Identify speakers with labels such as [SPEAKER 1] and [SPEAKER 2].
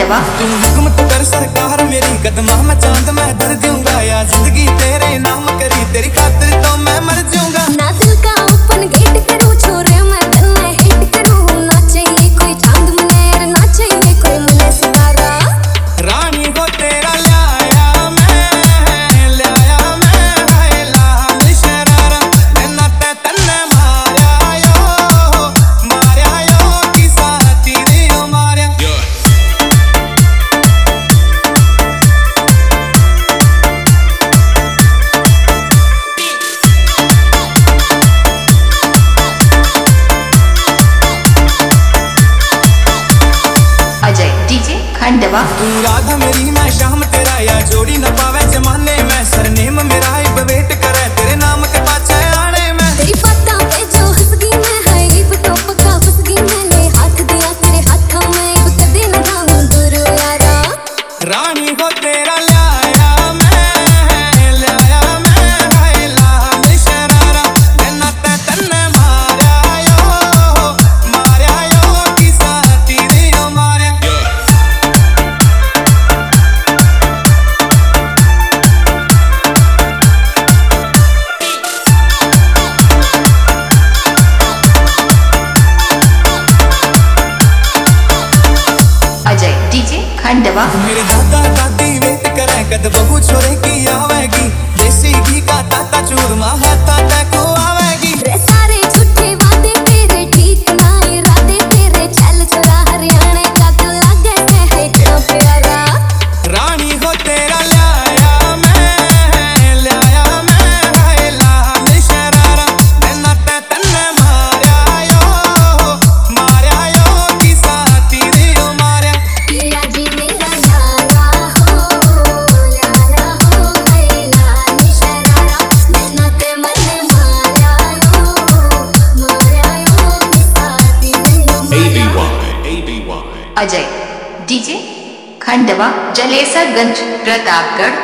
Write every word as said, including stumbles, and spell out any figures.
[SPEAKER 1] खंडवा।
[SPEAKER 2] तू हुक्म कर सरकार मेरी, कदमा में चांद मैं धर दूंगा, या जिंदगी तेरे नाम करी, तेरी खातिर तो मैं मर जाऊंगा।
[SPEAKER 3] ना दिल का ओपन गेट करूं छोरे मैं तन्ने हिट करूं, ना चाहिए कोई चांद मनेर, ना चाहिए कोई मने सितारा।
[SPEAKER 2] रानी को तेरा लाया मैं, लाया मैं, हाय लाल शरारा, तेना ते तन्ने मारा यो, मारा यो, की साथी दियो मारा।
[SPEAKER 1] अजय डीजे खंडवा।
[SPEAKER 2] तू राधा मेरी मैं शाम तेरा, या जोड़ी न पावे जमाने में, सरनेम मेरा ही वेट करे, तेरे नाम के पाछे आने में।
[SPEAKER 3] तेरी बातां पे जो हंस गई मैं, है इब तो पक्का फंस गई मैं, ले हाथ दिया तेरे हाथों में, इब कदे न जाऊं दूर यारा।
[SPEAKER 2] रानी को तेरा लाया मैं, लाया मैं, हाय लाल शरारा, तेना ते तन्ने मारा यो, मारा यो, की साथी दियो मारा।
[SPEAKER 1] अजय डीजे खंडवा।
[SPEAKER 2] मेरे दादा दादी वेट करे, कद बहू छोरे की आवेगी, देसी घी का ताता चूरमा हाथा तको आवेगी।
[SPEAKER 3] रे सारे झूठे वादे तेरे ठीक ना इरादे तेरे, चल चला हरियाणा का तू लगे है क्या प्यारा।
[SPEAKER 2] रानी को तेरा लाया मैं, लाया मैं, हाय लाल शरारा, तेना ते तन्ने मारा यो, मारा यो, की साथी दियो मारा।
[SPEAKER 3] पिया जी मेरा यारा हो, यारा हो, हाय लाल शरारा, तेना ते मने मारा यो, मारा यो, की साथी दियो मारा।
[SPEAKER 1] अजय डीजे खंडवा। जलेसरगंज प्रतापगढ़।